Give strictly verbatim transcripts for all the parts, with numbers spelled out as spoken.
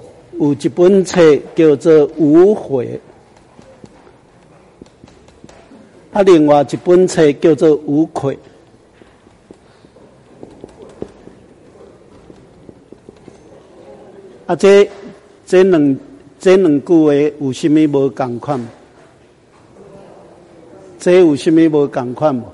有一本册叫做《无悔》，啊，另外一本册叫做《无愧》。啊，这这两这两句话有啥物无共款？这有啥物无共款无？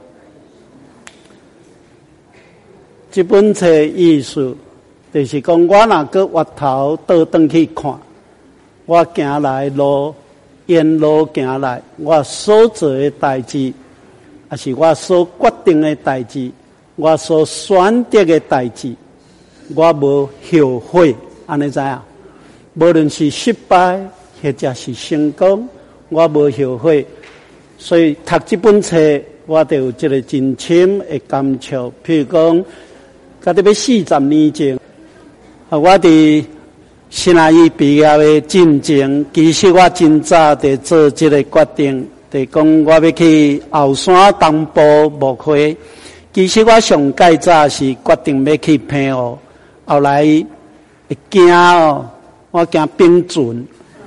这本册意思就是讲，我若搁回头倒转去看，我行来路沿路行来，我所做的代志，也是我所决定的代志，我所选择的代志，我无后悔。安尼知影？无论是失败或者是成功，我无后悔。所以读这本册，我就有一个真深的感触。譬如讲，到底要四十年前，啊，我伫新南医毕业的进前，其实我真早就做这个决定，就讲我要去后山东部牧会。其实我上介早是决定要去澎湖，后来会惊哦，我惊冰船，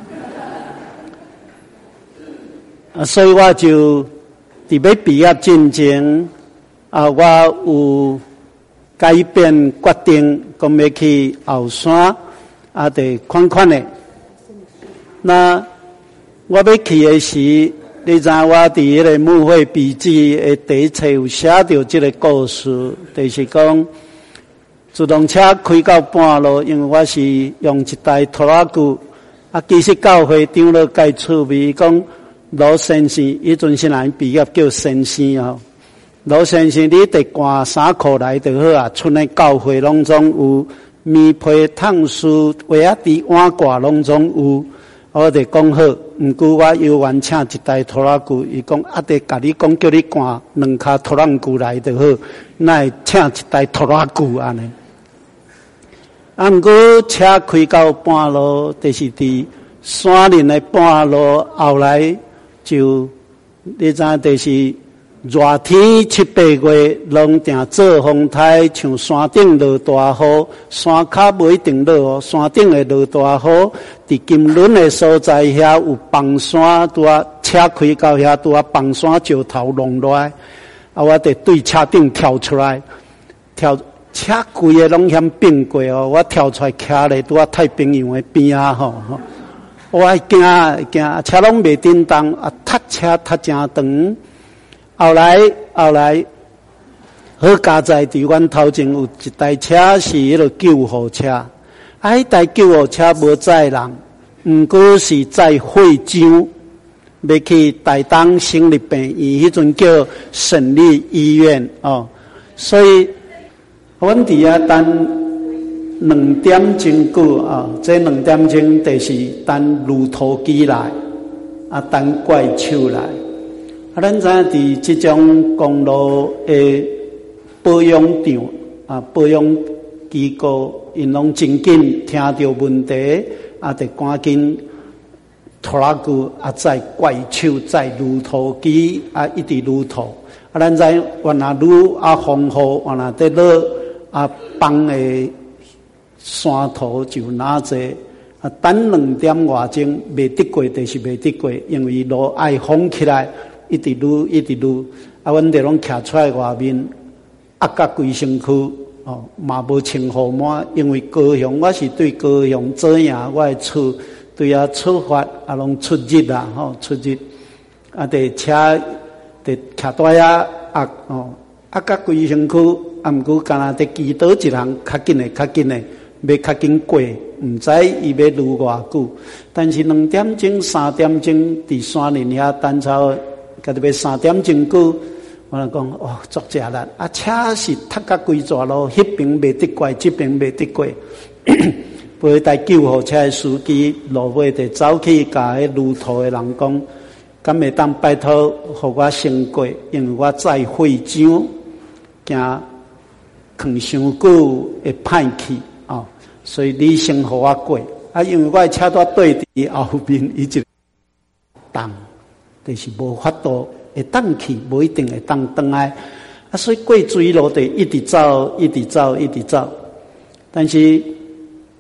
啊，所以我就伫要毕业进前，啊，我有改变决定，讲要去后山，啊，得款款的。那我要去的时，你知我伫迄个母会笔记的第一册有写到这个故事，就是讲自动车开到半路，因为我是用一台拖拉机，啊，其实教会长老介趣味讲，罗先生，迄阵是人毕业叫先生哦。罗先生，你得换衫裤来就好啊！村的教会拢总有棉被、烫书、鞋仔底、碗挂拢总有。我得讲好，毋过我犹原请一台拖拉机，伊讲啊，得甲你讲叫你换两卡拖拉机来就好，那会请一台拖拉机安尼。啊，毋过车开到半路，就是伫山林的半路，后来就你知就是热天七八月，拢定做风台，像山顶落大雨，山脚不一定落哦，山顶会落大雨。伫金轮的所在遐有崩山，拄啊车开到遐，拄啊崩山石头弄落来，啊，我得对车顶跳出来，跳车规个拢嫌变过哦，我跳出来徛咧，拄啊太平洋的边啊吼吼，我惊惊车拢袂振动，啊，踢车踢真长。后来，后来，好加在伫阮头前有一台车是迄个救护车，啊，迄台救护车无载人，毋过是载会长，要去台东省立病院，迄阵叫省立医院哦。所以，阮伫遐等两点钟久啊，这两点钟就是等路途机来，啊，等怪手来。啊，咱知影伫即种公路的保养场啊，保养机构，因拢真紧听到问题，啊，得赶紧拖拉机啊，载怪手，载路途机啊，一直路途。啊，咱知原来路啊风雨，原来得落啊放的山头就哪济啊，等两点外钟袂得过，就是袂得过，因为路爱风起来。一直撸一直撸，啊，阮哋拢徛出来外面，压甲规身躯哦，嘛无穿雨满，因为高雄我是对高雄左营，我的厝对遐出发啊，拢出日啦吼，出日啊，伫车伫徛在遐压哦，压甲规身躯，啊，毋过干那伫祈祷一项较紧诶，较紧诶，要较紧过，毋知伊要撸偌久，但是两点钟、三点钟伫山林遐等操。甲特别三点钟久，我来讲哦，足食力啊！车是踢甲规蛇路，迄边袂得过，这边袂得过。陪台救护车的司机路尾就走去甲迄路途的人讲，敢会当拜托，互我先过，因为我载会长，惊扛伤久会歹去啊、哦，所以你先互我过。啊，因为我的车带对伫后面，伊就动。就是无法度会当去，无一定会当转来啊！所以过水路得一直走，一直走，一直走。但是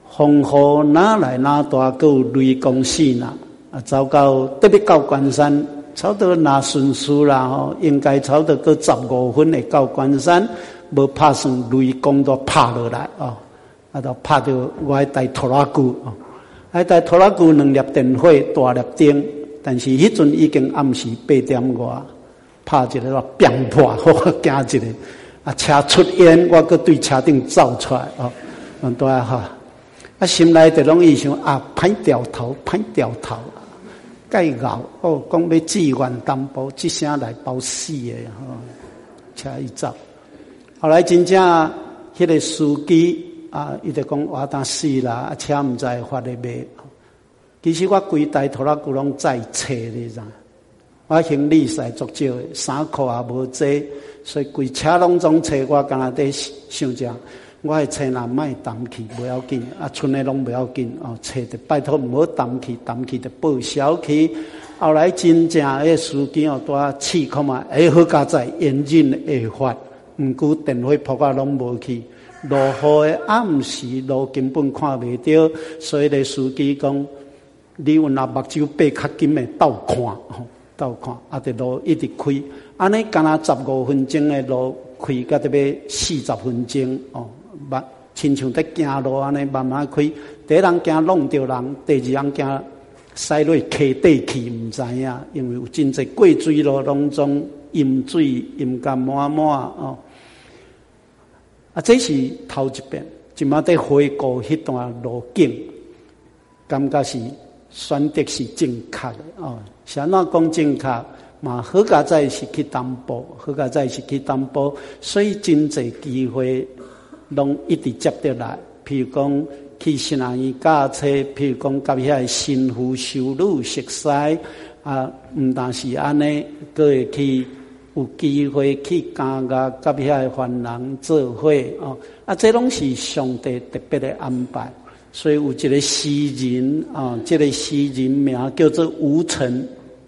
风雨哪来哪大，还有雷公死啦！啊，走到特别到关山，差不多拿顺序啦吼，应该差不多个十五分会到关山，无拍算雷公都拍落来哦，啊，都拍到我迄台拖拉机哦，迄台拖拉机两粒电火，大粒灯，但是迄阵已经暗时八点外，拍一个砰破，我惊一个，啊，车出烟，我搁对车顶走出来哦，很多啊哈。啊，心内就拢意想啊，歹掉头，歹掉头，介熬哦，讲要志愿淡薄，一声来包死的吼，车一走。后来真正迄个司机啊，伊就讲我当死啦，啊，车毋知发咧卖。其实我规台拖拉机拢在册咧，咋？我行李实在足少的，衫裤也无济，所以规车拢总册，我敢若在想着。我的车若莫担去，不要紧，啊，剩的拢不要紧哦。车的拜托唔好担去，担去就报销去。后来真正迄司机哦，多试看嘛，哎，好佳在严禁会发，毋过电话扑啊拢无去。落雨的暗时，路根本看袂到，所以咧司机讲，你有若目睭闭较紧的倒看，吼，倒看，啊，伫路一直开，安尼敢若十五分钟的路开，到得要四十分钟哦。慢，亲像在行路安尼慢慢开。第一人惊弄着人，第二人惊驶落溪底去，唔知影，因为有真侪过水路当中淹水淹甲满满哦。啊，这是头一遍，即马在回顾迄段路径，感觉是选择是正确的哦。啥那讲正确？嘛好佳在是去淡薄，好佳在是去淡薄，所以真侪机会。拢一直接得来，譬如讲去新南医驾车，譬如讲甲遐新妇修女熟悉啊，毋但是安尼，佫会去有机会去加甲甲遐凡人做伙哦，啊，这拢是上帝特别的安排。所以有一个诗人啊，这个诗人名叫做吴承，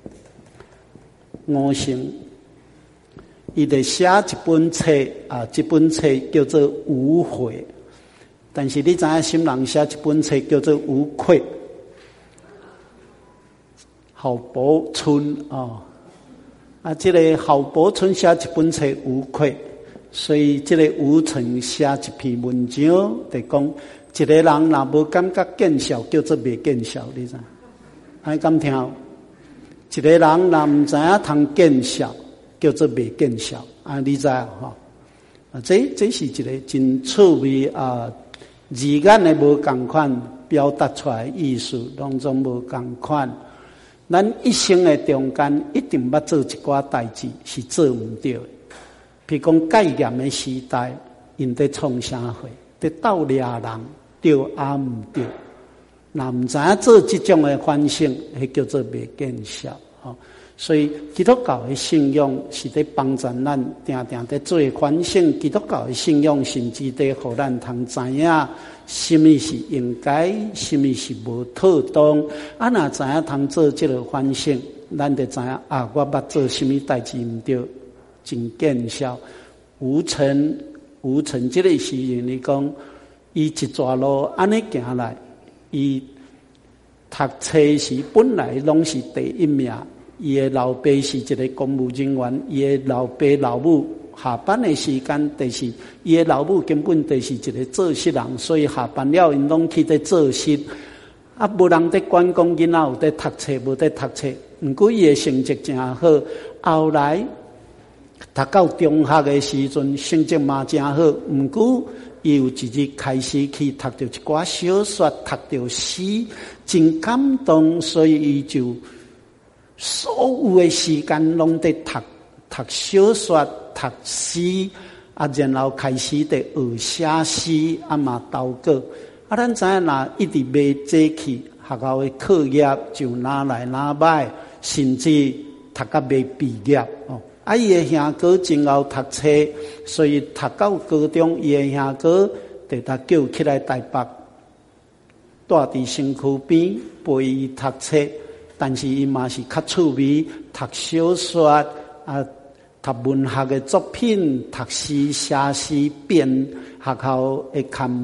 吴承。伊在写一本册啊，这本册叫做《无悔》，但是你知影什么人写一本册叫做《无愧》？郝柏村啊，啊，这个郝柏村写一本册《无愧》，所以这个吴承写一篇文章，就讲一个人若无感觉见效，叫做未见效，你知？爱敢听？一个人若毋知影通见效。叫做未见效啊！你知啊？哈啊，这这是一个真趣味啊，字眼的无共款，表达出来意思当中无共款。咱一生的中间一定捌做一寡代志是做毋对的，譬如讲戒严的时代，因在创啥货，在斗掠人，对啊毋对，若毋知影做这种的反省，迄叫做未见效哦。所以基督教的信仰是在帮助咱定定在做反省，基督教的信仰甚至在互咱通知影什么是应该，什么是无妥当。啊，若知影通做这个反省，咱就知影啊，我捌做什么代志毋对，真见效。吴承，吴承这个诗人，你讲伊一抓路安尼行来，伊读册时本来拢是第一名。伊的老爸是一个公务人员，伊的老爸老母下班的时间，就是伊的老母根本就是一个做事人，所以下班了因拢去在做事，啊，无人在管讲囡仔有在读册无在读册。毋过伊的成绩真好，后来读到中学的时阵，成绩嘛真好。毋过伊有一日开始去读到一寡小说，读到诗，真感动，所以伊就。所有的时间拢在读读小说、读诗，啊，然后开始在学写诗，啊嘛投稿。啊，咱知影若一直袂坐去，学校的课业就拿来拿歹，甚至读到袂毕业哦。啊，伊的兄哥真后读册，所以读到高中，伊的兄哥就他叫起来台北，住伫身躯边陪伊读册。但是伊嘛是较趣味，读小说啊，读文学的作品，读诗写诗编学校的刊物，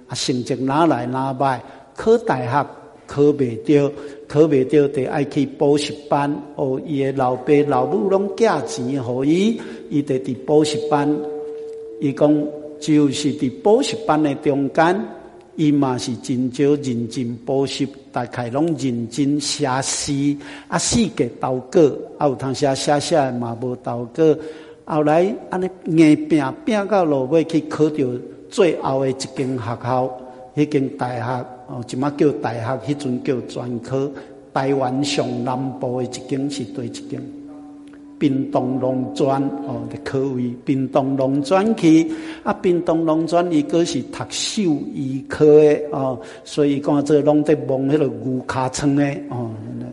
啊，成绩哪来哪歹，考大学考袂到，考袂到就爱去补习班，哦，伊的老爸老母拢寄钱互伊，伊就伫补习班。伊讲就是伫补习班的中间，伊嘛是真少认真补习，大概拢认真写诗，啊，四格投稿，啊，有通写写写嘛无投稿。后来安尼硬拼拼到落尾去考到最后的一间学校，迄间大学哦，即马叫大学，迄阵叫专科。台湾上南部的一间是对一间，屏东农专哦的科位，屏东农专去啊，屏东农专伊个是读兽医科的哦，所以讲这拢在摸迄个牛尻川的哦。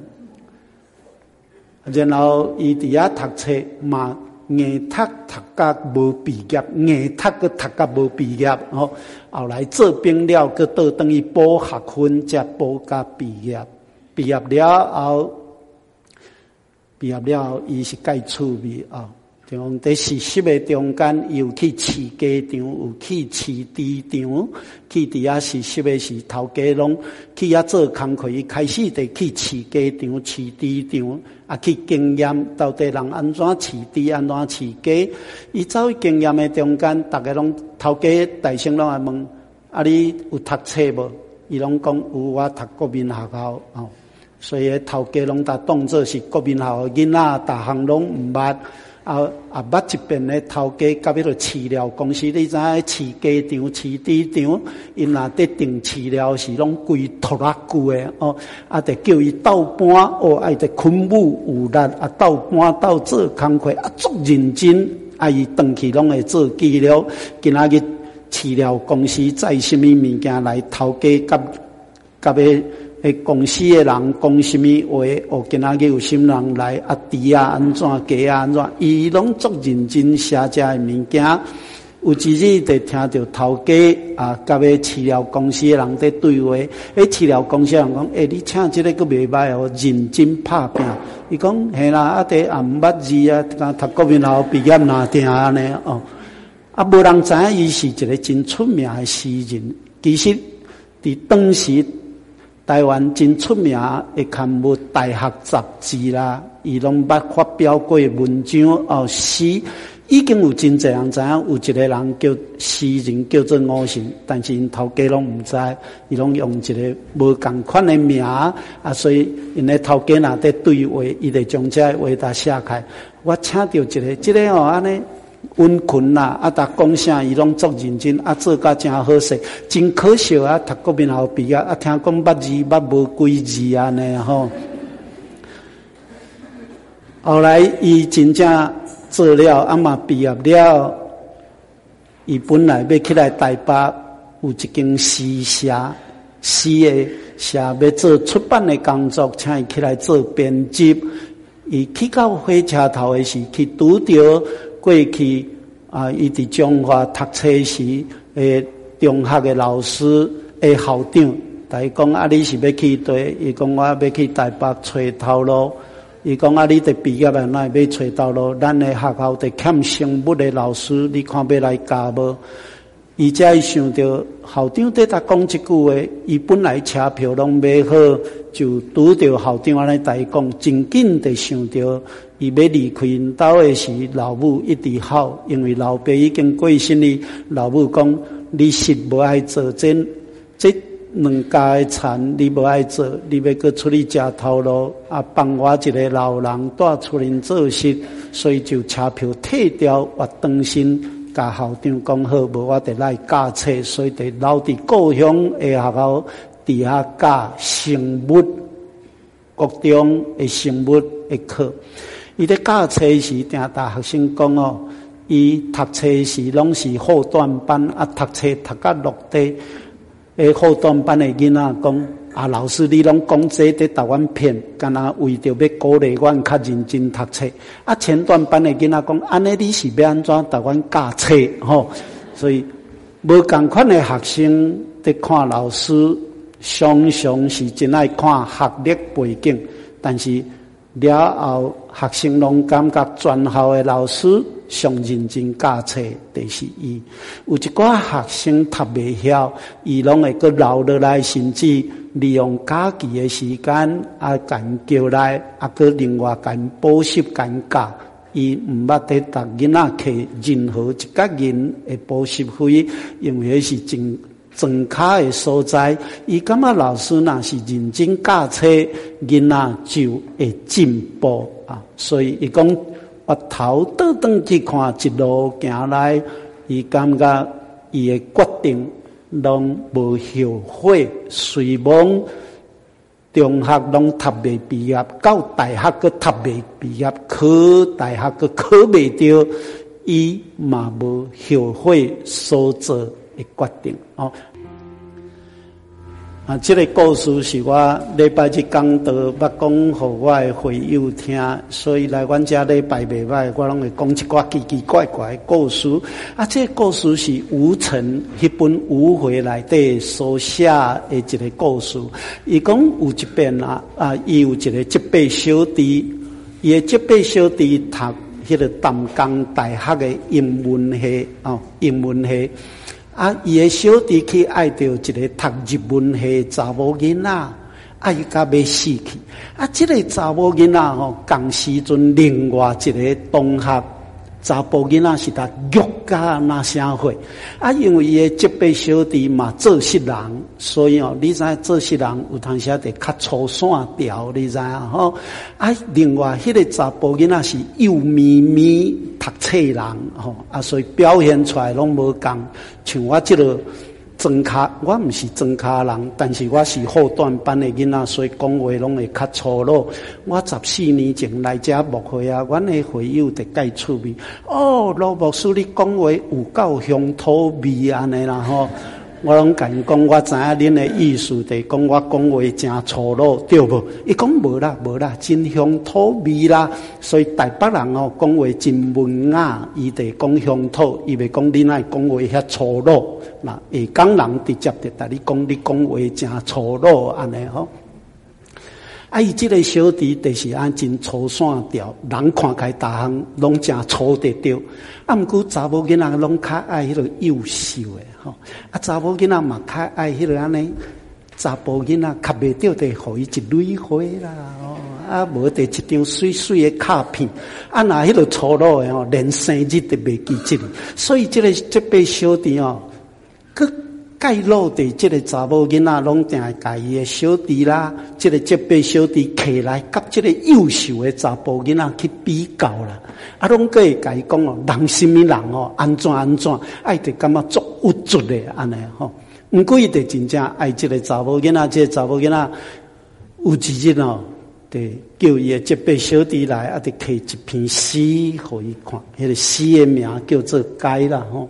然后伊伫遐读册嘛。硬读读甲无毕业，硬读个读甲无毕业，吼、哦，后来做兵了，佮倒等于补学分，才补甲毕业。毕业了后，毕业了后，伊是介趣味啊。就讲在实习的中间，有去饲鸡场，有去饲猪场，去伫遐实习的是头家拢去遐做工课，伊开始就去饲鸡场、饲猪场。啊，去经验到底人安怎饲猪，安怎饲鸡？伊走去经验的中间，大家拢头家大声拢来问：啊，你有读册无？伊拢讲有，我读国民学校哦。所以头家拢甲当作是国民学校囡仔，逐项拢毋捌。啊啊，捌一遍咧，头家甲迄个饲料公司，你知影饲鸡场、饲猪场，因若得定饲料是拢规拖拉久诶哦，啊，得叫伊倒搬哦，爱得昆母有力啊，倒搬倒做工课啊，足认真，啊，伊转去拢会做记录。今仔日饲料公司载什么物件来，头家甲甲要。迄公司诶人讲什么话？哦，今仔日有什么人来？啊，猪啊安怎？鸡啊安怎？伊拢足认真写遮诶物件。有一日就听到头家啊，甲要饲料公司诶人在对话。迄饲料公司人讲：诶、欸，你请即个佫袂歹哦，认真拍拼。伊讲：嘿啦，啊，伫也毋捌字啊，刚读国民学校毕业哪定安尼哦。啊，无人知影伊是一个真出名诶诗人。其实伫当时。台湾真出名的刊物《大学杂志》啦，伊拢捌发表过文章哦诗，已经有真侪人知影，有一个人叫诗人叫做吴成，但是因头家拢毋知，伊拢用一个无共款的名啊，所以因咧头家若伫对话，伊就将这话答写开。我请到一个，这个哦安尼。温群啦，啊，逐讲啥伊拢足认真，啊，做甲真好势，真可笑啊！读国民学校毕业，啊，听讲捌字捌无几字安尼吼。后来伊真正做了，啊嘛毕业了，伊本来要起来台北有一间诗社，诗的社要做出版的工作，请伊起来做编辑。伊去到火车头的时，去拄着。过去啊，伊伫中华读册时，诶，中学的老师诶校长，甲伊讲啊，你是要去对？伊讲我要去台北找头路。伊讲啊，你得毕业了，哪会要找头路？咱的学校得欠生物的老师，你看要来教无？伊才想到校长在他讲一句话，伊本来车票拢买好，就拄着校长安尼甲伊讲，真紧就想到。伊要离开因兜的时，老母一直哭，因为老爸已经过身哩。老母讲：“你是无爱做这这两家的田，你无爱做，你要搁出去食头路啊！帮我一个老人带出来做事，所以就车票退掉，我当心。”甲校长讲好，无我得来教册，所以得留伫故乡的学校底下教生物，各种的生物的课。伊咧教册时，定大学生讲哦，伊读册时拢是后段班，啊，读册读到落地，诶，后段班的囡仔讲啊，老师你拢讲这伫台湾骗，干那为着要鼓励阮较认真读册。啊，前段班的囡仔讲，安尼你是要安怎台湾教册吼？所以无共款的学生伫看老师，常常是真爱看学历背景，但是了后学生拢感觉全校的老师上认真教册，就是伊。有一寡学生读袂晓，伊拢会阁留落来，甚至利用假期的时间啊，间叫来啊，阁另外间补习间教。伊毋捌得读囡仔摕任何一角人的补习费，因为迄是真庄卡的所在。伊感觉老师若是认真教册，囡仔就会进步啊。所以伊讲，我头倒转去看一路行来，伊感觉伊的决定拢无后悔，虽望中学拢读未毕业，到大学阁读未毕业，考大学阁考未着，伊嘛无后悔所做的决定哦。啊，这个故事是我礼拜日讲道捌讲互我的会友听，所以来阮遮礼拜袂歹，我拢会讲一寡奇奇怪怪的故事。啊，这个故事是吴承迄本无回内底所写的一个故事。伊讲有一遍啊，啊，伊有一个结拜小弟，伊的结拜小弟读迄个淡江大学的英文系哦，英文系。啊，伊个小弟去爱着一个读日文系查某囡仔，啊，伊甲要死去。啊，即、这个查某囡仔吼，同时阵另外一个同学查甫囡仔是他虐甲那啥货。啊，因为伊个结拜小弟嘛做失人，所以哦，你知做失人有当时得较粗线条，你知啊吼。啊，另外迄、那个查甫囡仔是幼咪咪读册人吼，啊，所以表现出来拢无共。像我即个庄卡，我毋是庄卡人，但是我是后段班的囡仔，所以讲话拢会较粗鲁。我十四年前来遮牧会啊，阮的会友就介趣味。哦，罗牧师你讲话有够乡土味安尼啦吼。我拢甲因讲，我知影恁的意思，就是讲我讲话真粗鲁，对无？伊讲无啦，无啦，真乡土味啦。所以台北人哦，讲话真文雅，伊得讲乡土，伊袂讲恁爱讲话遐粗鲁。那下港人直接就甲你讲，你讲话真粗鲁安尼吼。啊，伊即个小弟就是安真粗线条，人看起来逐项拢真粗得着。啊，毋过查某囡仔拢较爱迄个优秀诶吼。啊，查某囡仔嘛较爱迄个安尼，查甫囡仔较袂着得互伊一蕊花啦，哦，啊，无得一张水水诶卡片。啊，若迄个粗鲁诶吼，连生日都袂记即个。所以即、这个即辈小弟哦，佮介入伫即个查某囡仔，拢定会甲伊诶小弟啦，即、这个即辈小弟起来，甲即个优秀诶查甫囡仔去比较啦。啊，拢个会甲伊讲哦，人什么人哦，安怎安怎，爱得感觉足有足诶安尼吼。毋过伊得真正爱即个查某囡仔，即、这个查某囡仔有一日哦，得叫伊诶即辈小弟来，啊，得摕一篇诗互伊看，迄、那个诗诶名叫做《解》啦吼。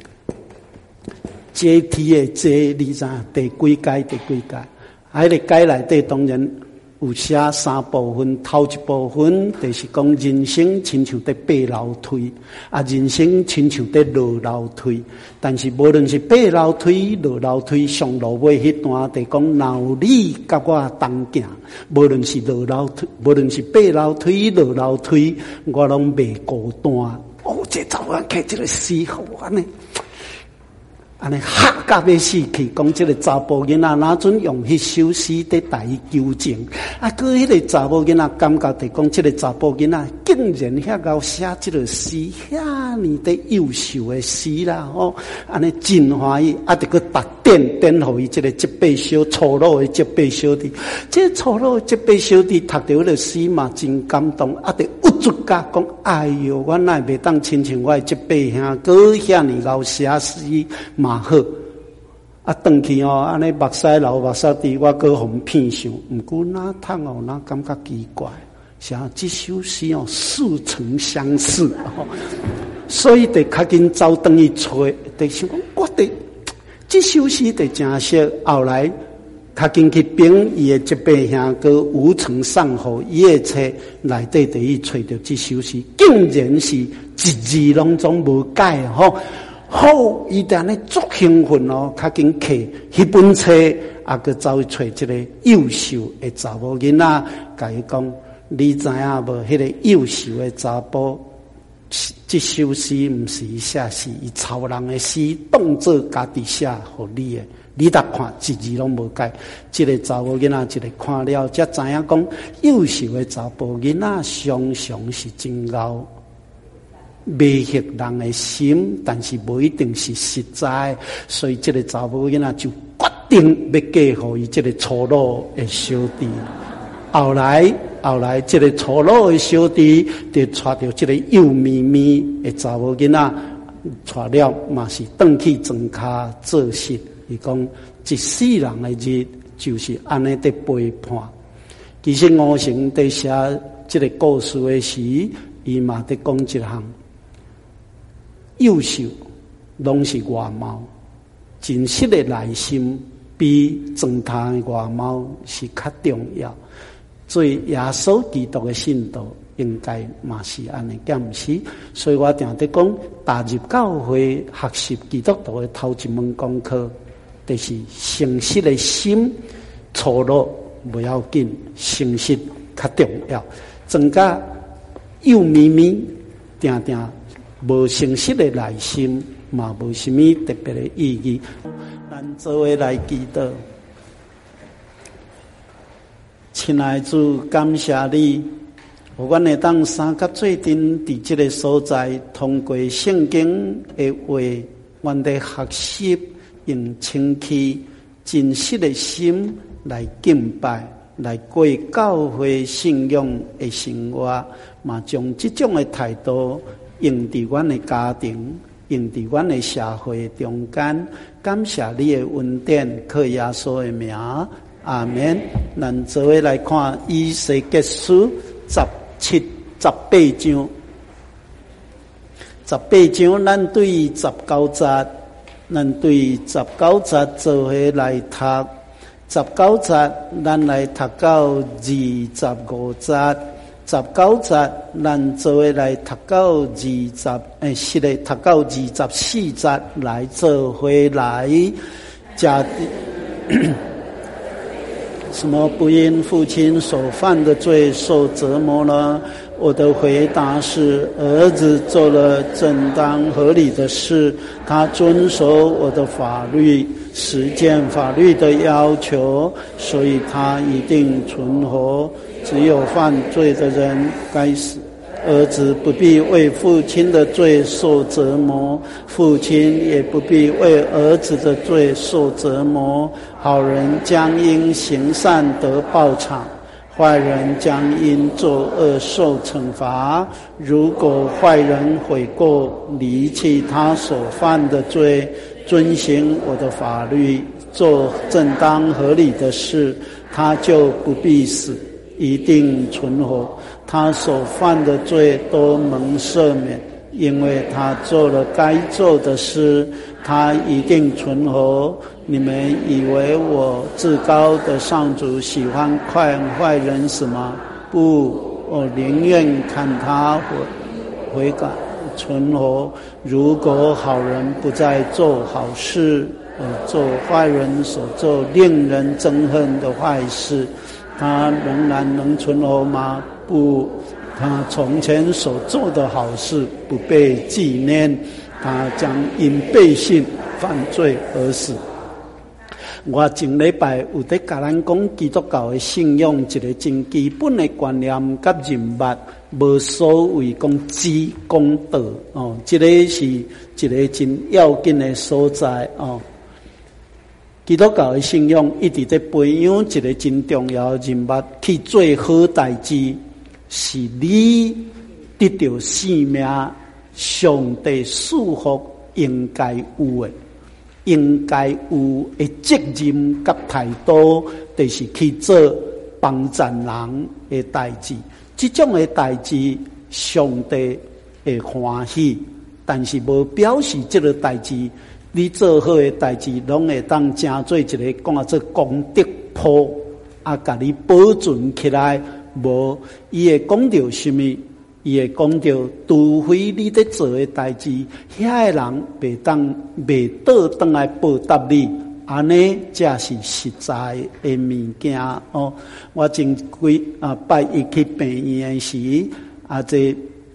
阶梯的阶，你知第几阶？第几阶？啊，迄个阶内底当然有写三部分，头一部分就是讲人生亲像在爬楼梯，啊，人生亲像在落楼梯。但是无论是爬楼梯、落楼梯，上路尾迄段，就讲闹你甲我同行。无论是落楼梯，无论是爬楼梯、落楼梯，我拢袂孤单。哦，这查某人摕这个诗好安尼。安尼吓甲要死去，讲即个查甫囡仔哪准用迄首诗伫带伊纠正？啊，佮迄个查甫囡仔感觉着讲，即个查甫囡仔竟然遐够写即个诗，遐尼的优秀的诗啦吼！安尼真欢喜，啊，着佮达点点互伊即个即辈小粗鲁的即辈小弟，即粗鲁的即辈小弟读着迄个诗嘛，真感动，啊，着有足甲讲，哎哟，我哪会袂当亲像我的即辈兄哥遐尼老写诗。嘛好，啊，转去哦，安尼目屎流目屎滴，我搁互骗上。毋过哪通哦，哪感觉奇怪，像这首诗哦，似曾相识哦，所以得较紧走转去找，得想讲，我得这首诗得真熟。后来较紧去编伊的即辈兄哥吴承上互伊的册内底，得去找着这首诗，竟然是一字拢总无改吼。好，伊定咧足兴奋哦，较紧摕迄本册，啊，佮走去找一个优秀的查某囡仔，甲伊讲，你知影无？迄个优秀的查甫这首诗毋是伊写诗，伊抄人的诗，当作家己写互你的。你搭看一字拢无改。这个查某囡仔，一个看了才知影讲，幼秀的查甫囡仔常常是真敖，迷惑人的心，但是无一定是实在。所以这个查某囡仔就决定要嫁互伊这个粗鲁的小弟。后来，后来，这个粗鲁的小弟就带着这个幼咪咪的查某囡仔，带了嘛是转去庄脚做事。伊讲一世人的日就是安尼在陪伴。其实吴承在写这个故事的时，伊嘛在讲一项优秀，拢是外貌，真实的内心比装他的外貌是较重要。做耶稣基督的信徒，应该嘛是安尼，敢毋是？所以我定在讲，踏入教会学习基督徒的头一门功课，就是诚实的心，粗鲁不要紧，诚实较重要。增加幼咪咪，定定无诚实的内心，嘛无什么特别的意义。咱做伙来祈祷。亲爱的主，感谢你，我阮会当三甲做阵，伫这个所在，通过圣经的话，阮得学习用清气、真实的心来敬拜，来过教会信仰的生活，嘛将这种的态度用伫阮的家庭，用伫阮的社会中间。感谢你的恩典，靠耶稣的名。阿门。咱做伙来看以西结书十七、十八章。十八章，咱对十九节，咱对十九节做伙来读。十九节，咱来读到二十五节。十九节，咱做伙来读到二十，诶，是嘞，读到二十四节，来做伙来加。什么不因父亲所犯的罪受折磨呢？我的回答是，儿子做了正当合理的事，他遵守我的法律，实践法律的要求，所以他一定存活。只有犯罪的人该死。儿子不必为父亲的罪受折磨，父亲也不必为儿子的罪受折磨。好人将因行善得报偿，坏人将因作恶受惩罚。如果坏人悔过，离弃他所犯的罪，遵行我的法律，做正当合理的事，他就不必死，一定存活。他所犯的罪都蒙赦免，因为他做了该做的事，他一定存活。你们以为我至高的上主喜欢看坏人死吗？不，我宁愿看他悔悔改存活。如果好人不再做好事，而做坏人所做令人憎恨的坏事，他仍然能存活吗？不，他从前所做的好事不被纪念，他将因背信犯罪而死。我前礼拜有在甲咱讲基督教的信仰一个真基本的观念甲人物，无所谓讲知公道哦，这个是一个真要紧的所在哦。基督教的信仰一直在培养一个真重要的人物去做好代志，是你得到生命，上帝祝福应该有的。应该有的责任甲态度，就是去做帮助人的代志。这种的代志，上帝会欢喜，但是无表示这个代志，你做好的代志，拢会当成做一个讲做功德簿，啊，甲你保存起来。无，伊会讲到什么？伊会讲到，除非你在做的代志，遐个人袂当袂倒转来报答你，安尼才是实在的物件哦。我前几啊拜一去病院的时，啊这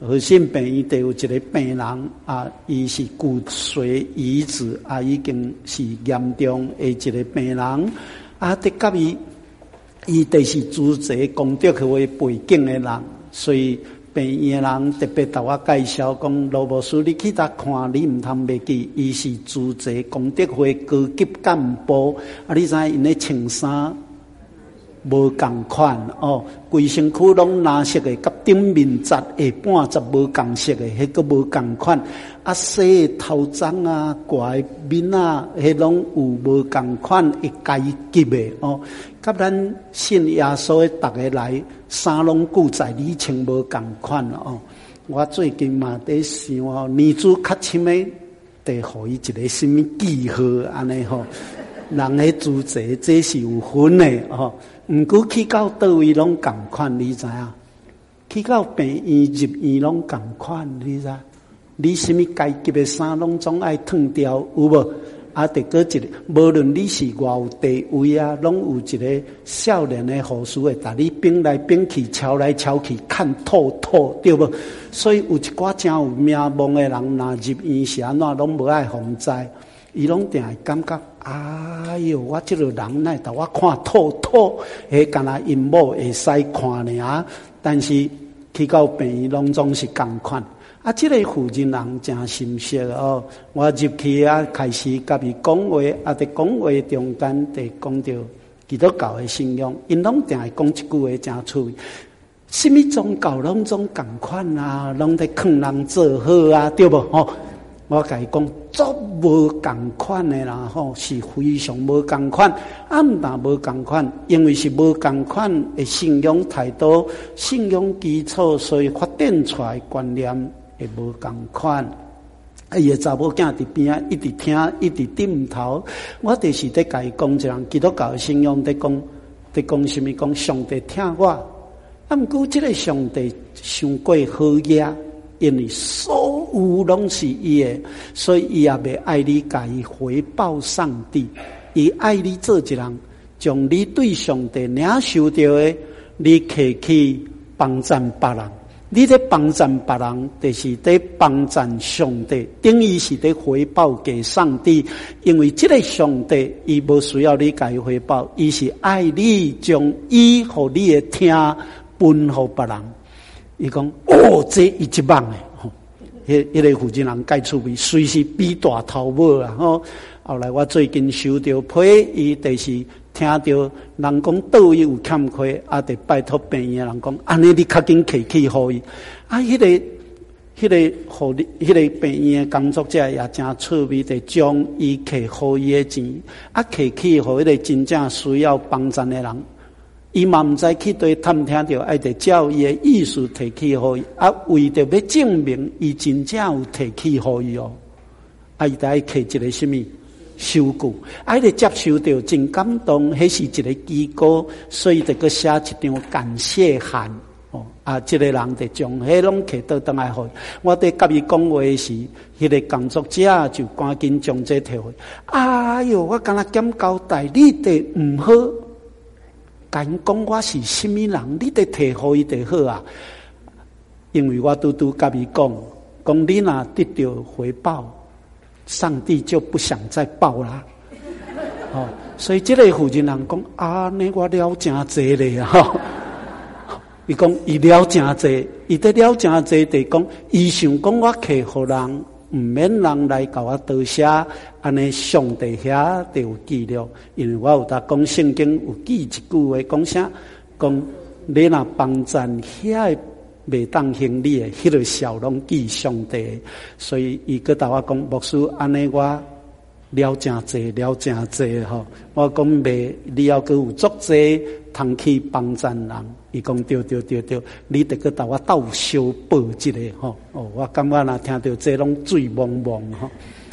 和信病院地有一个病人啊，伊是骨髓移植啊，已经是严重的一个病人啊，得甲伊，伊就是资济功德学为背景的人，所以病院的人特别甲我介绍讲，罗博士你去搭看，你唔通袂记，伊是资济功德会高级干部啊，你知因咧穿衫无共款哦，规身躯拢蓝色的，甲顶面紮下半截无共色的，迄个无共款。啊，洗头鬃啊、怪面啊，迄拢有无共款的阶级的哦。甲咱信耶稣的逐个来，衫拢旧在里穿无共款哦。我最近嘛在想哦，年主较深的，得互伊一个什么记号安尼吼。人的资济这是有分的哦。毋过去到倒位拢共款，你知影？去到病院入院拢共款，你知？你什么阶级的衫拢总爱脱掉，有无？啊，得个一个，无论你是偌有地位啊，拢有一个少年的护士会带你并来并去，敲来敲去，看透透，对无？所以有一寡真有名望的人，若入院是安怎，拢无爱防灾，伊拢定会感觉。哎哟，我这个人呢，但我看透透，迄干那因某会使看尔，但是去到病院拢总是共款。啊，这个负责人真心实哦，我入去啊，开始甲伊讲话，啊，伫讲话中间伫讲到基督教的信仰，因拢定会讲一句话真趣味，什么宗教拢总共款啊，拢伫劝人做好啊，对无吼？我甲伊讲，足无共款的啦吼，是非常无共款。啊，毋但无共款，因为是无共款的信仰态度、信仰基础，所以发展出来观念会无共款。啊，伊个查某囝伫边啊，一直听，一直点头。我就是伫甲伊讲一人基督教的信仰，伫讲，伫讲什么？讲上帝听我。啊，毋过即个上帝伤过好嘢。因为所有拢是伊的，所以伊也袂爱你甲伊回报上帝，伊爱你做一人，将你对上帝领受到的，你摕去帮赞别人。你在帮赞别人，就是在帮赞上帝，等于是在回报给上帝。因为这个上帝，伊无需要你甲伊回报，伊是爱你将伊互你的听分互别人。伊讲哦，这伊一棒诶，吼，迄迄个负责人介趣味，随时比大头母啊，吼。后来我最近收到批，伊就是听到人讲倒位有欠亏，啊，得拜托病院人讲，安尼你较紧摕去互伊。啊，迄、那个、迄、那个互你、迄、那个病院的工作者也真趣味，得将伊摕互伊的钱，啊，摕去互迄个真正需要帮助的人。伊嘛毋知去对探听到，爱得照伊的意思提起互伊，啊，为着要证明伊真正有提起互伊哦，啊，伊得爱摕一个什么收据，啊，得接受到真感动，迄是一个机构，所以得个写一张感谢函哦，啊，这个人得将迄拢摕倒转来互伊。我得甲伊讲话时，迄个工作者就赶紧将这摕回。哎哟，我敢若减交代，你得毋好。敢讲我是什么人，你得提互伊就好啊。因为我拄拄甲伊讲，讲你若得到回报，上帝就不想再报啦。哦，所以这个负责人讲啊，你我了真济咧哈。伊讲伊了真济，伊得了真济，就讲伊想讲我客互人。毋免人来甲我多谢，安尼上帝遐就有记录。因为我有搭讲圣经有记一句话，讲啥？讲你若帮赞遐袂当行礼的，迄个笑拢记上帝。所以伊佮搭我讲，牧师安尼我了真济，了真济吼。我讲袂，你要佮有足济通去帮赞人。伊讲对对对对，你得佮搭我斗相报一个吼哦，我感觉若听到这拢醉蒙蒙吼。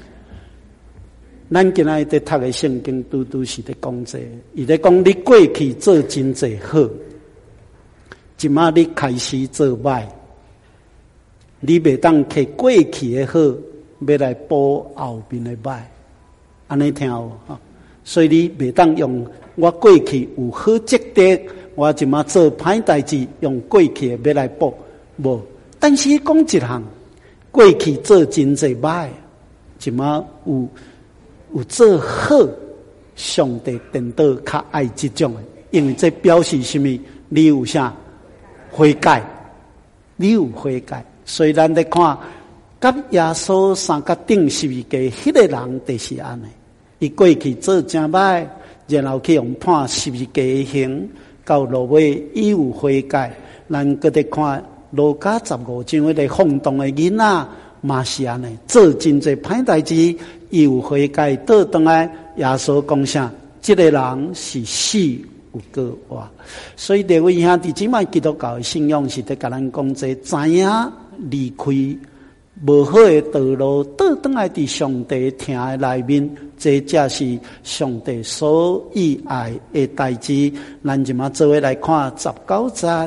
咱今仔日伫读的圣经，拄拄是伫讲这，伊伫讲你过去做真济好，即马你开始做歹，你袂当摕过去的好，要来补后面的歹，安尼听有吼。所以你袂当用我过去有好积德。我即马做歹代志，用过去的要来补，无但是讲一项，过去做真济歹，即马有有做好，上帝颠倒较爱这种的，因为这表示什么？你有啥悔改？你有悔改，所以咱在看，甲耶稣三角顶十字架，迄个人就是安尼。伊过去做真歹，然后去用判十字架的刑，到落尾伊有悔改。咱搁得看路加十五章迄个放荡的囡仔，嘛是安尼，做真侪歹代志，伊有悔改，倒转来耶稣讲啥？这个人是死有过活。所以各位兄弟姊妹，基督教的信仰是在甲咱讲这知影离开无好的道路，倒转来伫上帝听的内面，这才是上帝所喜爱的代志。咱即马做伙来看十九节。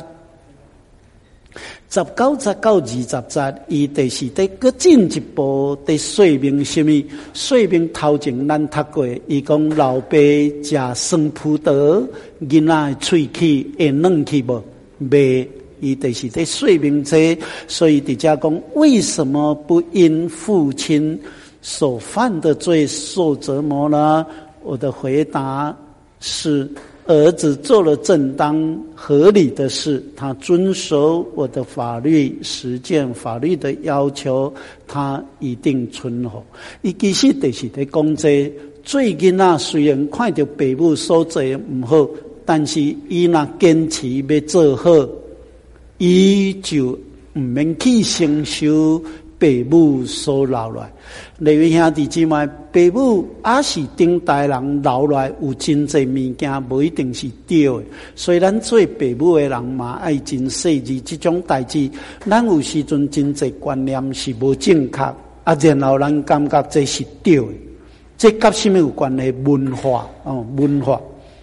十九节到二十节，伊就是在搁进一步在说明什么？说明头前咱读过，伊讲老爸食酸葡萄，囡仔喙齿会软去无？袂，伊就是在说明这，所以伫遮讲为什么不因父亲所犯的罪受折磨呢？我的回答是。儿子做了正当合理的事，他遵守我的法律，实践法律的要求，他一定存活。伊其实就是在讲这，做囡仔虽然看到爸母所做唔好，但是伊若坚持要做好，伊就唔免去承受爸母所留来。例如兄弟姊妹，爸母也是顶代人留来有真侪物件，无一定是对的。所以咱做爸母的人嘛，爱真细致这种代志。咱有时阵真侪观念是无正确，啊，然后咱感觉这是对的。这甲什么有关系？文化哦，文化。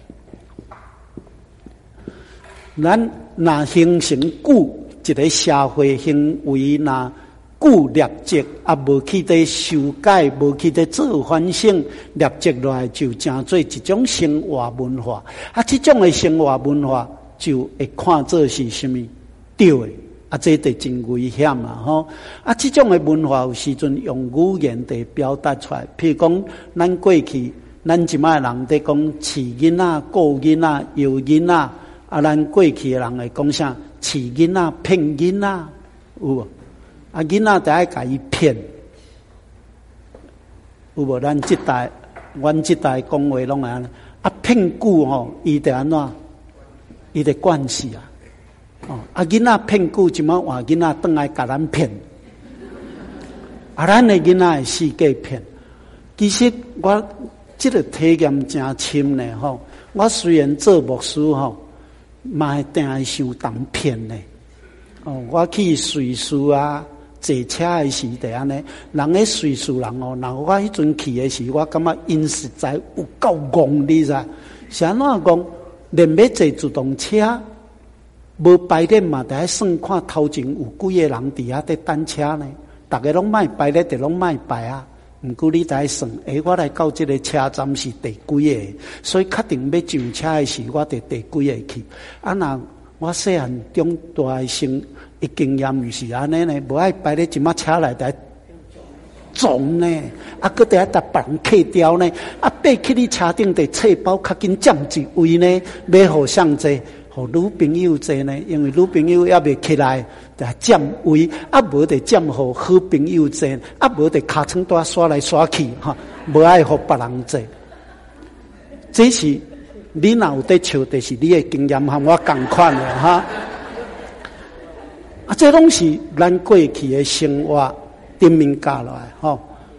咱若形成固一个社会行为若。故劣迹啊，无去得修改，无去得做反省，劣迹来就成做一种生活文化。啊，这种的生活文化就会看作是什么对的啊，这就真危险啊！吼啊，这种的文化有时阵用语言来表达出来，譬如讲，咱过去咱即卖人在讲饲囡仔、顾囡仔、摇囡仔，啊，咱过去的人会讲啥？饲囡仔、骗囡仔，有无？啊，囡仔就爱甲伊骗，有无？咱这代，阮这代讲话拢安尼。啊，骗久吼，伊就安怎？伊就惯死啊！哦，啊，囡仔骗久，即马换囡仔转来甲咱骗，啊，咱的囡仔会死过骗。其实我这个体验真深呢，吼。我虽然做牧师吼，嘛会定会想当骗呢。哦，我去瑞士啊。坐车的时就安尼，人咧瑞士人哦，然后我迄阵去的时，我感觉因实在有够戆，你知？是安怎讲？连要坐自动车，无排练嘛，得算看头前有几个人伫遐在等车呢？大家拢卖排咧，就拢卖排啊。毋过你得算，诶，我来到这个车站是第几个？所以确定要上车的时，我得第几个去。啊，那我细汉中大生。伊经验毋是安尼呢，无爱摆咧一马车内底撞呢，啊，搁伫遐搭别人客掉呢，啊，爬去你车顶地册包较紧占一位呢，要互相坐，互女朋友坐呢，因为女朋友还未起来，就占位，啊，无得占互好朋友坐，啊，无得尻川带刷来刷去，哈，无爱互别人坐。这是你若有在笑，就是你的经验和我同款的哈。啊，这拢是咱过去的生活顶面教来吼。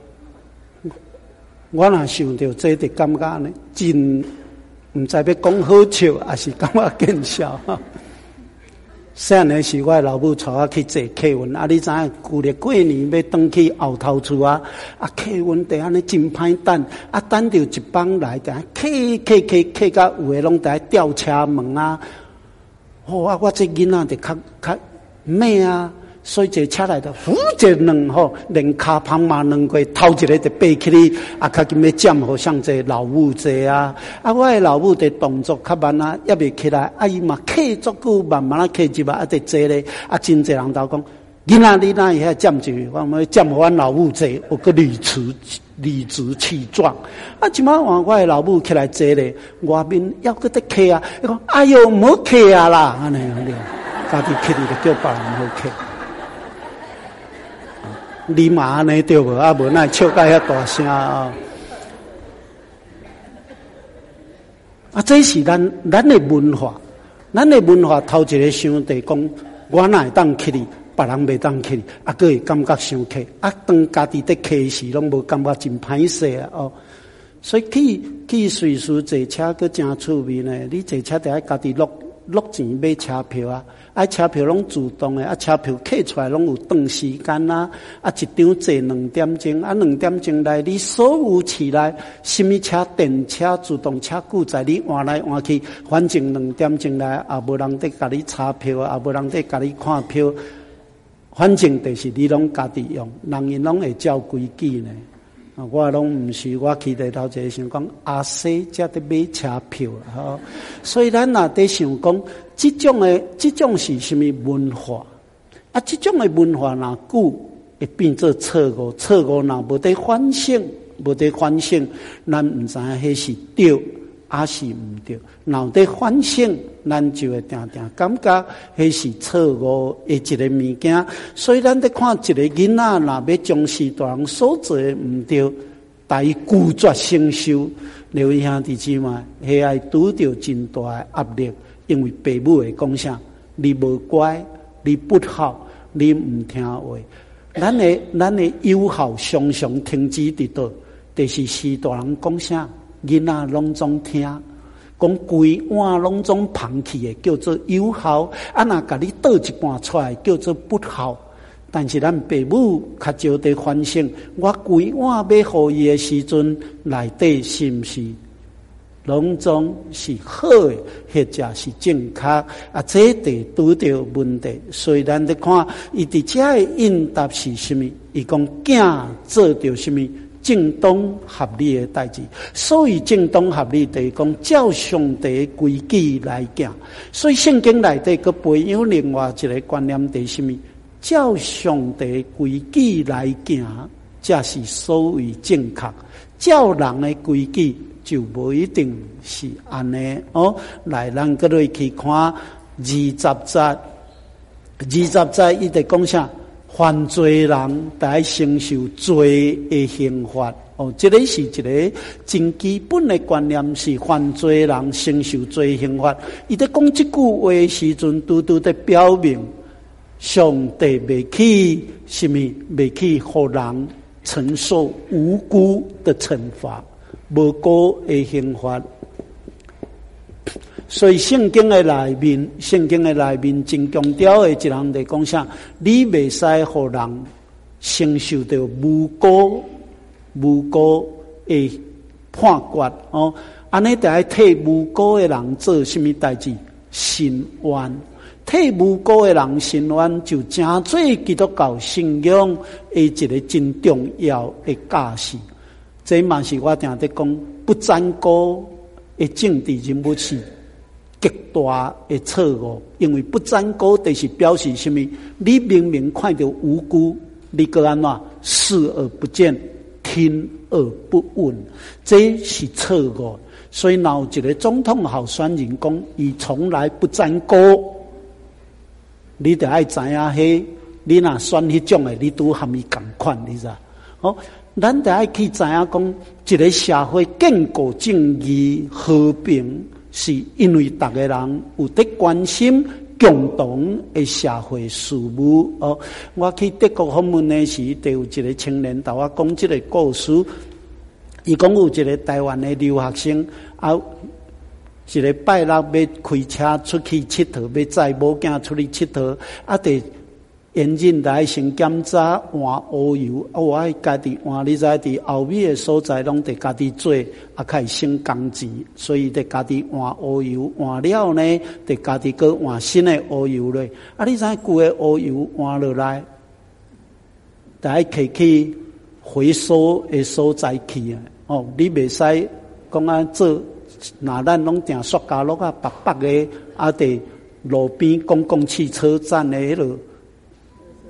我若想到这，就感觉呢，真唔知要讲好笑，还是感觉见笑哈。细汉的时，我老母带我去坐客运，啊，你知影，旧历过年要转去后头厝啊，啊，客运地安尼真歹等，啊，等到一帮来，等客客客客到有诶拢在吊车门啊，哦啊，我这囡仔就较较。咩啊？所以这车来的，呼一两吼，连卡旁嘛两过，头一个就爬起哩，啊，较紧要占好像这老母坐啊，啊，我的老母的动作较慢啊，也未起来，啊，伊嘛客足久，慢慢啊客入啊，啊，得坐咧，啊，真侪人都讲， 囡仔你哪会遐占住？我们占我老母坐，我个理直理直气壮。啊，即摆换我的老母起来坐咧，外面要搁得客啊！伊讲，哎哟，唔好客啊啦！安尼安尼，家己客你就叫别人好客。你嘛安尼对无？啊，无那笑甲遐大声啊！啊，这是咱咱的文化，咱的文化头一个想地讲，我哪会当客你？别人袂当客你，啊，佫会感觉伤客，啊，当家己在客时，拢无感觉真歹势啊！哦，所以去去随时坐车佫真趣味呢。你坐车得爱家己落落钱买车票啊，啊，车票拢自动的，啊，车票刻出来拢有顿时间啊，啊，一张坐两点钟，啊，两点钟内你所有起来，什么车、电车、自动车，顾在你换来换去，反正两点钟内也无人得甲你查票啊，也无人得甲你看票。反正就是你拢家己用，人因拢会照规矩呢。啊，我拢毋是，我起在头一个想讲阿西才得买车票吼。所以咱若得想讲，即种的即种是什么文化？啊，即种的文化若久会变做错误，错误若无得反省，无得反省，咱毋知影迄是对。还是唔对，脑袋反省，咱就会定定感觉迄是错误的一个物件。所以咱在看一个囡仔，若要重视大人所做的唔对，但伊拒绝承受，刘兄弟姊妹，迄爱拄着真大的压力，因为父母会讲啥，你无乖，你不好，你唔听话。咱的咱的友好常常停止伫倒，就是是大人讲啥。囡仔拢总听，讲规碗拢总放弃的，叫做友好；啊，若甲你倒一半出来，叫做不好。但是咱父母较少得反省，我规碗要互伊的时阵，内底是毋是拢总是好的，或者是正确？啊，这地拄着问题，所以咱得看伊伫遮的应答是什么？伊讲囝做着什么？正当合理的代志，所以正当合理就是讲照上帝的规矩来行。所以圣经内底个培养另外一个观念就是什么？照上帝的规矩来行，才是所谓正确。照人的规矩就无一定是安尼哦。来，咱个来去看二十节，二十节伊在讲啥？犯罪人得承受罪的刑罚哦，这个是一个真基本的观念，是犯罪人承受罪刑罚。伊在讲这句话的时阵，拄拄在表明上帝未去什么，未去互人承受无辜的惩罚，无辜的刑罚。所以圣经的内面，圣经的内面真强调的一项在讲啥？你袂使互人承受到无辜、无辜的判决哦。安尼就爱替无辜的人做什么代志？伸冤，替无辜的人伸冤，就真做基督教信仰的一个真重要的价值。这嘛是我定在讲不沾锅的政治人物是。极大的错误，因为不沾锅就是表示什么？你明明看到无辜，你个安怎视而不见，听而不闻，这是错误。所以，有一个总统候选人讲，伊从来不沾锅，你得爱知影迄，你若选迄种的，你都含伊共款，你知？好，咱得爱去知影讲，一个社会建构正义、和平。是因为大家人有得关心共同的社会事务哦。我去德国访问的时，就有一个青年跟我讲这个故事。伊讲有一个台湾的留学生，啊，一个拜六要开车出去佚佗，要载某囝出去佚佗，啊，得严禁来先检查换乌油，啊，我爱家己换，你知伫欧美的所在拢得家己做，啊，较会省工钱，所以得家己换乌油，换了呢，得家己搁换新的乌油咧。啊，你知旧的乌油换落来，得爱摕去回收的所在去啊。哦，你袂使讲啊做，那咱拢订塑胶袋啊，白白的，啊，得路边公共汽车站的迄落。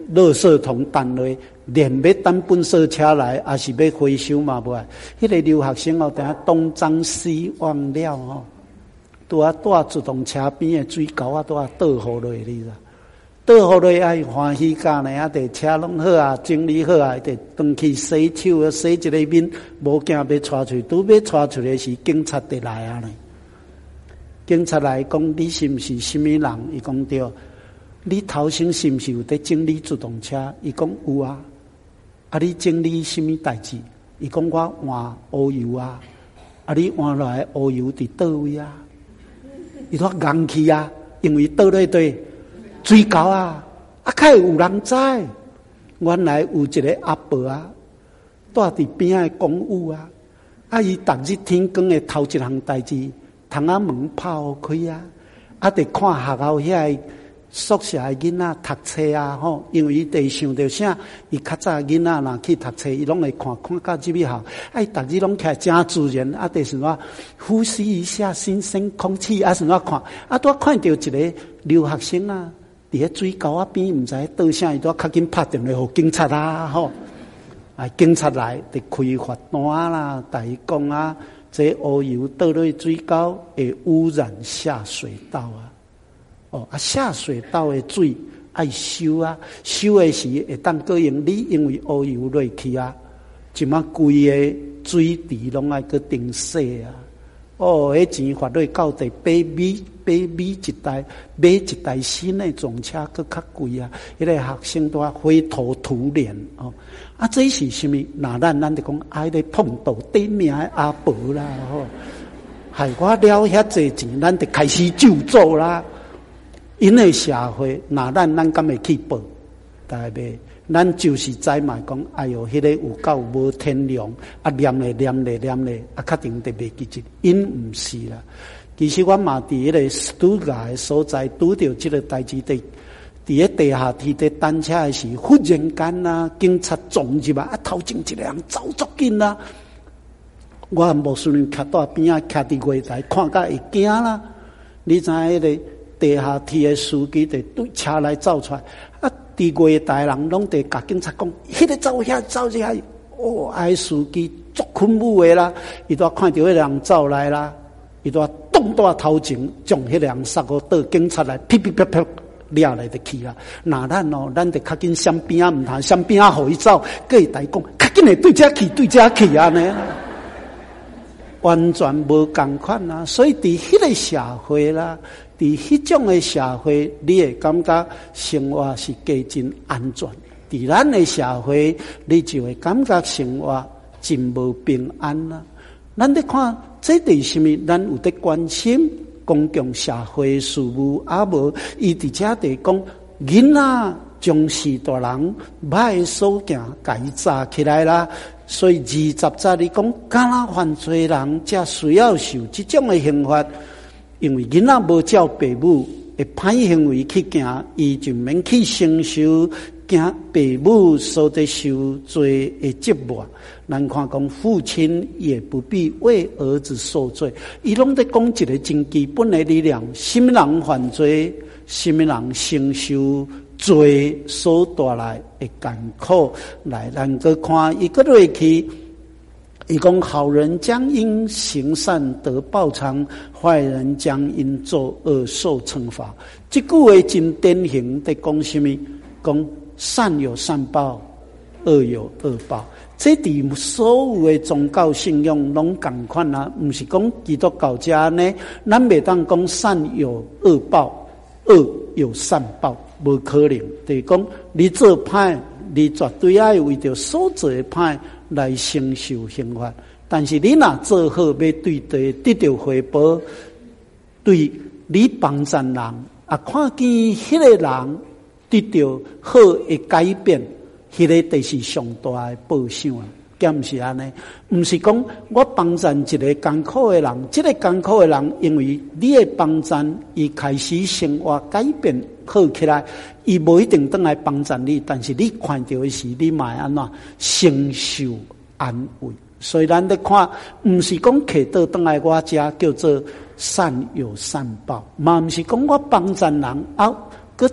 垃圾桶担落，连要等本色车来，还是要回收嘛无啊？迄个留学生哦，等下东张西望了吼，拄啊带自动车边的水沟啊，拄啊倒好落去啦。倒好落爱欢喜干呢，啊！伫车拢好啊，整理好啊，伫转去洗手，洗一个面，无惊要带出，拄要带出的是警察得来啊呢。警察来讲，你是毋是什么人？伊讲对。你头先是毋是有在整理自动车？伊讲有啊。啊，你整理什么代志？伊讲我换乌油啊。啊，你换落来乌油伫倒位啊？伊说硬去啊，因为倒咧对。水沟啊，啊，较有人知，原来有一个阿伯啊，住伫边仔公寓啊，啊，伊逐日天光的头一项代志，窗仔门拍开啊，啊，得看学校遐宿舍的囡仔读册啊，吼，因为伊得想到啥，伊较早囡仔若去读册，伊拢会看看到入去校，啊，伊逐日拢起来真自然，啊，得什么呼吸一下新鲜空气，啊，什么看，啊，拄看到一个留学生啊。伫咧水沟啊边，毋知倒啥，伊都较紧拍电话互警察啊，吼！啊，警察来，得开罚单啦，甲伊讲啊，这乌油倒落水沟会污染下水道啊。哦，啊，下水道的水爱收啊，收的时会当个用，你因为乌油落去啊，即马规个水池拢爱个定洗啊。哦，迄钱花落到地买米买米一台，买一台新的撞车佫较贵啊！迄个学生都啊灰头土脸哦。啊，这是什么？那咱咱就讲，爱咧碰到对面的阿伯啦，吼，害我了遐济钱，咱就开始就做啦。因为社会，那咱咱敢会去报？大概袂。咱就是知嘛，讲哎哟，迄、那个有够无天良，啊念咧念咧念咧，啊，确定得袂记住，因毋是啦。其实我嘛伫迄个stuttgart的所在拄着即个代志，伫伫迄地下梯伫单车的时，忽然间啊，警察撞入来，啊头前一个人走足紧啦。我无顺便徛在边仔，徛伫月台，看甲会惊啦。你知迄个地下梯的司机伫对车来走出来，啊！伫月台人拢得甲警察讲，迄个走遐走遐，哦，爱司机足困苦的啦，伊都看到迄个人走来啦，伊都动大头前，将迄个人杀个倒，警察来噼噼啪啪抓来就去啦。那咱哦，咱得较紧闪边啊，毋通闪边啊，互伊走，佮伊台讲，较紧的对遮去，对遮去安尼，完全无共款啊。所以伫迄个社会啦。伫迄种的社会，你会感觉生活是加真安全；伫咱的社会，你就会感觉生活真无平安啦。咱得看这是什么？咱有得关心公共社会事务，啊无伊伫遮地讲囡仔将士大人歹所行，甲伊查起来啦。所以二十节你讲，敢若犯罪人才需要受这种的刑罚。因为囡仔无照父母的歹行为去行，伊就免去承受惊父母所得受罪的折磨。咱看讲父亲也不必为儿子受罪，伊拢在讲一个真基本的力量：什么人犯罪，什么人承受罪所带来的艰苦。来，咱个看一个落去。伊讲好人将因行善得报偿，坏人将因作恶受惩罚。这句话真典型的讲什么？讲善有善报，恶有恶报。这伫所有的宗教信仰拢同款啊，毋是讲基督教家呢，咱袂当讲善有恶报，恶有善报，无可能。就是讲你做歹，你绝对爱为着所做的歹。来承受刑罚，但是你若做好，要对对得到回报，对你帮助人啊，看见迄个人得到好的改变，迄、那个就是上大的报赏啊！敢毋是安尼？毋是讲我帮助一个艰苦的人，这个艰苦的人，因为你的帮助，伊开始生活改变好起来。伊无一定等来帮助你，但是你看到的是你嘛安怎承受安慰。所以咱咧看，毋是讲摕倒等来我家叫做善有善报，嘛毋是讲我帮助人啊，佮得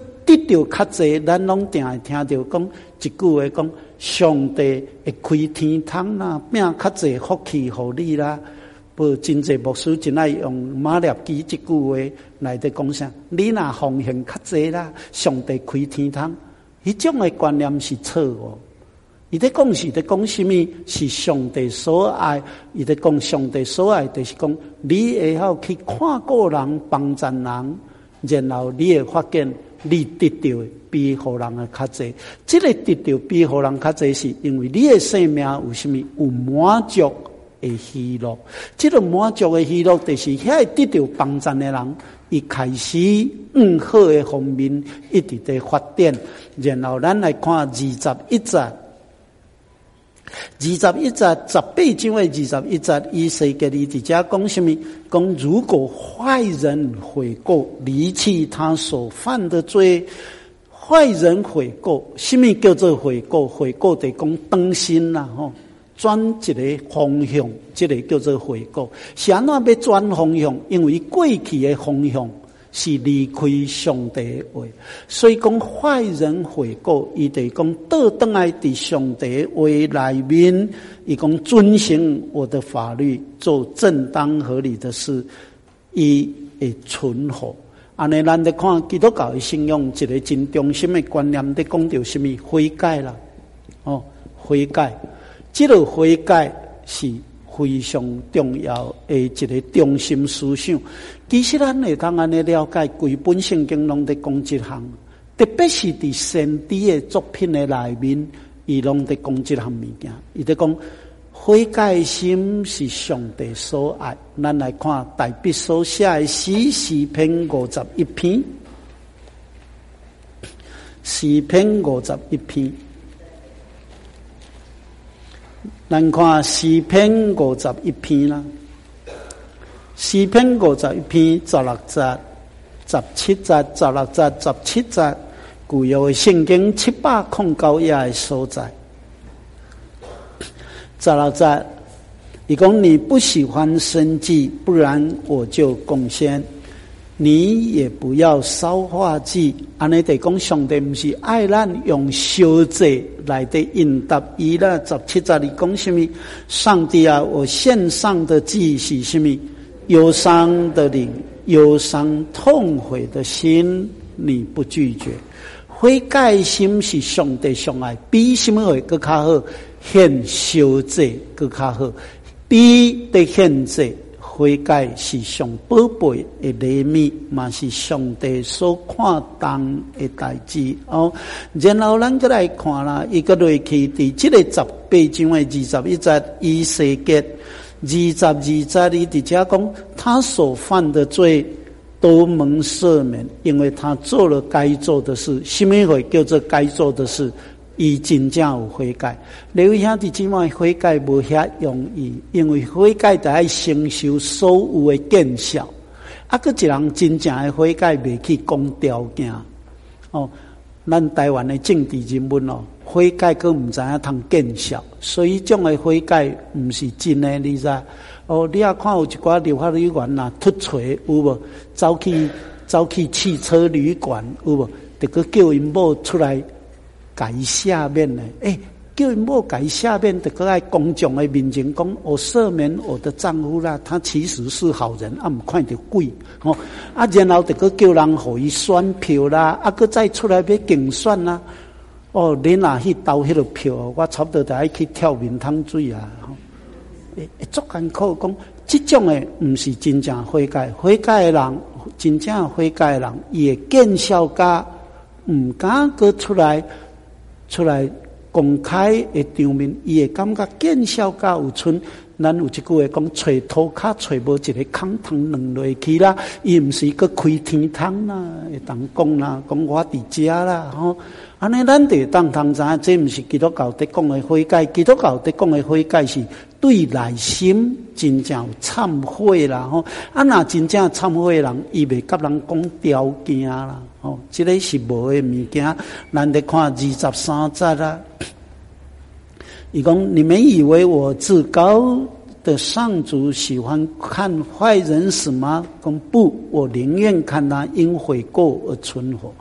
到较济，咱拢定会听到讲一句话，讲上帝会开天窗啦，变较济福气互你啦。不，真济牧师真爱用马列基一句话来伫讲啥？你若奉献较济啦，上帝开天窗，迄种诶观念是错误。伊在讲是在讲什么？是上帝所爱。伊在讲上帝所爱，就是讲你会晓去看顾人、帮助人，然后你会发现你得到比互人诶较济。这个得到比互人较济，是因为你诶生命有什么？有满足诶喜乐。这个满足诶喜乐，就是遐得到帮助诶人，伊开始往好诶方面一直在发展。然后咱来看二十一节。二十一节十八章的二十一节，以西结伊伫遮讲什么？讲如果坏人悔过，离弃他所犯的罪，坏人悔过，什么叫做悔过？悔过得讲当心啦，吼，转一个方向，这个叫做悔过。是安怎要转方向？因为过去的方向是离开上帝的话，所以讲坏人悔过，伊得讲倒转来伫上帝话内面，伊讲遵行我的法律，做正当合理的事，伊会存活。安尼，咱得看基督教的信仰一个真中心的观念，得讲到什么悔改啦？哦，悔改，这个悔改是非常重要的一个中心思想。其实咱会当安尼了解，规本圣经拢在讲一项，特别是伫先知的作品的内面，伊拢在讲一项物件。伊在讲悔改心是上帝所爱。咱来看大笔所写的诗诗篇五十一篇，诗篇五十一篇。咱看诗篇五十一篇啦，诗篇五十一篇十六节、十七节、十六节、十七节，旧约的圣经七百零九页的所在。十六节，伊讲你不喜欢生祭，不然我就贡献。你也不要烧化祭，安尼得讲上帝不是爱咱用烧祭来的应答伊啦。十七节里讲什么？上帝啊，我献上的祭是什么？忧伤的灵，忧伤痛悔的心，你不拒绝。悔改心是上帝上爱，比什么会更较好？献烧祭更较好，比的献祭。悔改是上宝贝的礼物，嘛是上帝所看重的代志哦。然后咱再来看啦，一个落去伫这个十八章的二十一节，以西结二十二节里伫遮讲，他所犯的罪都蒙赦免，因为他做了该做的事。什么会叫做该做的事？伊真正有悔改，你有兄弟姊妹，悔改无遐容易，因为悔改得爱承受所有的见效。啊，个一人真正的悔改袂去讲条件。哦，咱台湾的政治人物哦，悔改佫毋知影通见效，所以种的悔改毋是真的，你知？哦，你也看有一寡立法委员呐，突锤有无？走去走去汽车旅馆有无？得个叫因某出来。改下面呢？哎，叫因某改下面的个爱公众的面前讲，我赦免我的丈夫啦，他其实是好人，啊，唔看到鬼哦，啊，然后得个叫人互伊选票啦，啊，个再出来要竞选啦，哦，你若去投迄个票，我差不多得爱去跳面汤水啊，吼、哦，诶，足艰苦讲，这种的唔是真正悔改，悔改的人，真正悔改的人，伊会见效家，唔敢个出来。出来公开的场面，伊会感觉见效较有剩。咱有一句话讲，揣土卡揣无一个空通软落去啦，伊毋是个开天窗啦，会当讲啦，讲我伫遮啦，吼。安尼咱得当通知，这毋是基督教在讲的悔改，基督教在讲的悔改是对内心真正有忏悔啦，吼。啊，若真正忏悔的人，伊袂甲人讲条件啦。哦，这个是无的物件，咱得看二十三节啦。伊讲，你们以为我至高的上主喜欢看坏人死吗？讲不，我宁愿看他因悔过而存活。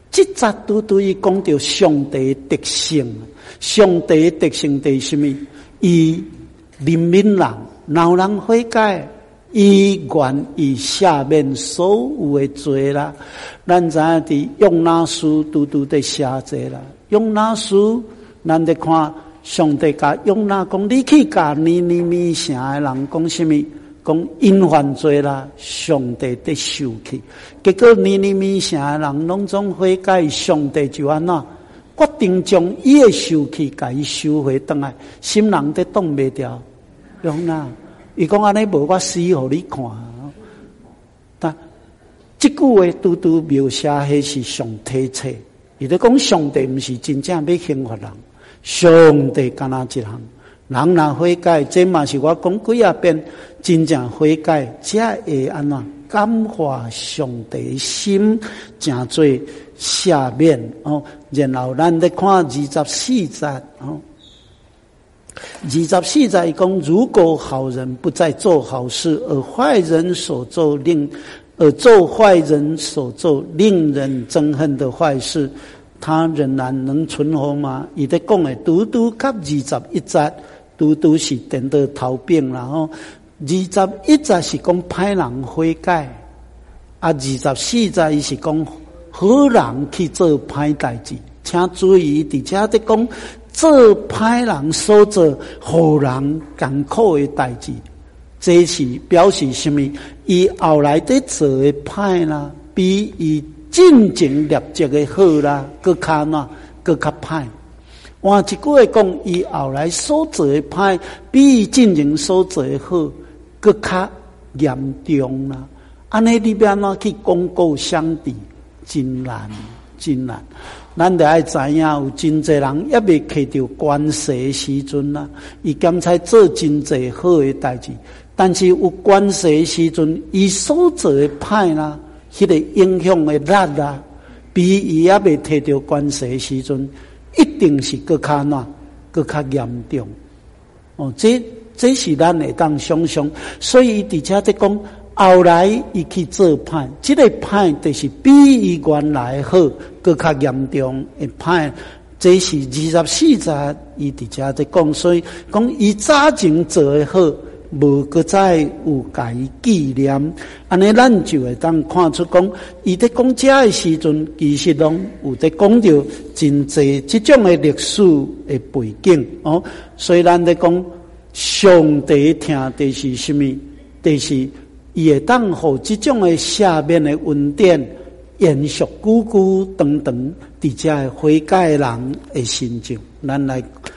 即节拄拄伊讲到上帝的德性，上帝的德性是什么？伊怜悯人，恼人悔改，伊愿意赦免所有的罪啦。咱知影伫约拿书拄拄在写这啦，约拿书咱得看上帝甲约拿讲，你去甲尼尼微城的人讲什么？讲因犯罪啦，上帝得受气。结果尼尼微城的人拢总悔改，上帝就安怎决定将伊的受气甲伊收回转来，心人得挡袂掉。约拿，伊讲安尼无我死互你看。但这句话拄拄描写迄是上体切，伊咧讲上帝毋是真正要刑罚人，上帝干那一项。人若悔改，这嘛是我讲几啊遍，真正悔改才会安怎感化上帝的心，诚做赦免哦。然后咱咧看二十四节哦，二十四节讲，如果好人不再做好事，而坏人所做令而做坏人所做令人憎恨的坏事，他仍然能存活吗？伊咧讲的拄拄甲二十一节。拄拄是颠倒头边啦吼，二十一节是讲歹人悔改，啊，二十四节伊是讲好人去做歹代志。请注意，伫遮在讲做歹人所做互人艰苦的代志，这是表示什么？伊后来在做的歹啦，比伊进前立即的好啦，搁较哪，搁较歹。换一句话讲，伊后来所做的歹，比伊进前所做的好，搁较严重啦。安尼你要安怎去公告相抵，真难，真难。咱得爱知影，有真侪人也未摕到关系的时阵啦，伊甘才做真侪好的代志，但是有关系的时阵，伊所做的歹啦，迄、那个影响的力啦，比伊也未摕到关系的时阵。一定是更较难，更较严重。哦，这这是咱会当想象。所以伫遮在讲，后来伊去做歹，这个歹就是比伊原来好，更较严重的歹。这是二十四节伊伫遮在讲，所以讲伊早前做的好，无搁再有甲伊纪念，安尼咱就会当看出讲，伊在讲遮的时阵，其实拢有在讲到真济即种的历史的背景哦。所以咱在讲上帝听的是什么？就是伊会当互即种的下面的恩典延续久久长长，伫遮的悔改人的心中，咱来。